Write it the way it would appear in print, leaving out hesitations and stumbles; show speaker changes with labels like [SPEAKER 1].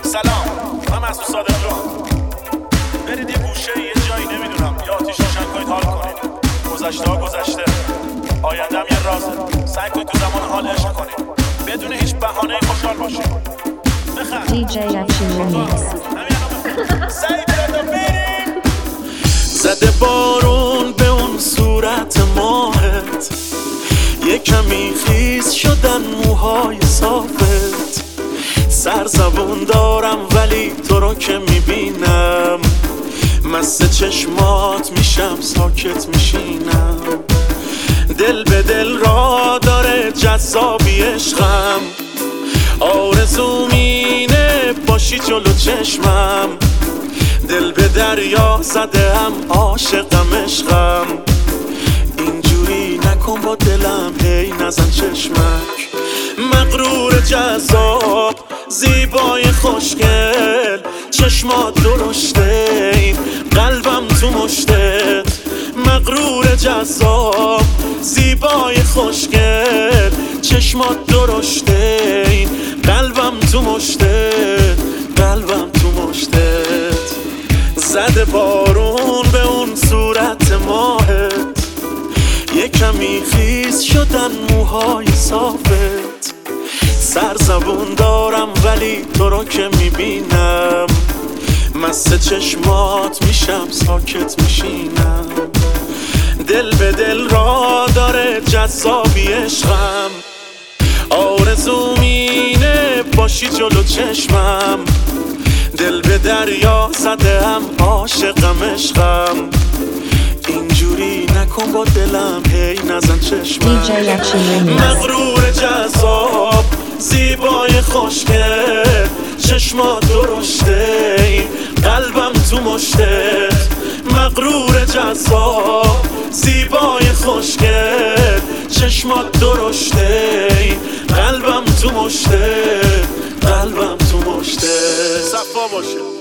[SPEAKER 1] سلام، من مسعود صادق جان. برید یه گوشه یه جایی نمیدونم یا آتیش روشن کنید حال کنید. گذشته ها گذشته، آینده هم یه رازه. سعی کنید تو زمان حال عشق کنید بدون هیچ بهانه‌ای خوشحال باشید. بخند
[SPEAKER 2] DJ Action Remix.
[SPEAKER 1] زده بارون به اون صورت ماهت، یه کمی خیس شدن موهای صافت. سرزبون دارم ولی تو رو که میبینم مست چشمات میشم ساکت میشینم. دل به دل را داره جذابی عشقم، آرزوم اینه باشی جلو چشمم. دل به دریا زده هم عاشقم عشقم. اینجوری نکن با دلم هی نزن چشمک. مغرور جذاب زیبای خوشگل، چشمات درشته این قلبم تو مشتت. مغرور جذاب زیبای خوشگل، چشمات درشته این قلبم تو مشتت. قلبم تو مشتت. زده بارون به اون صورت ماهت، یه کمی خیس شدن موهای صافت. سرزبون دارم ولی تو رو که میبینم مست چشمات میشم ساکت میشینم. دل به دل را داره جذابی عشقم، آرزوم اینه باشی جلو چشمم. دل به دریا زده هم عاشقم عشقم. اینجوری نکن با دلم هی نزن چشمم. مغرور جذاب زیبای خوشگل، چشمات درشته قلبم تو مشتت. مغرور جذاب زیبای خوشگل، چشمات درشته قلبم تو مشتت. قلبم تو مشتت. صفا باشه.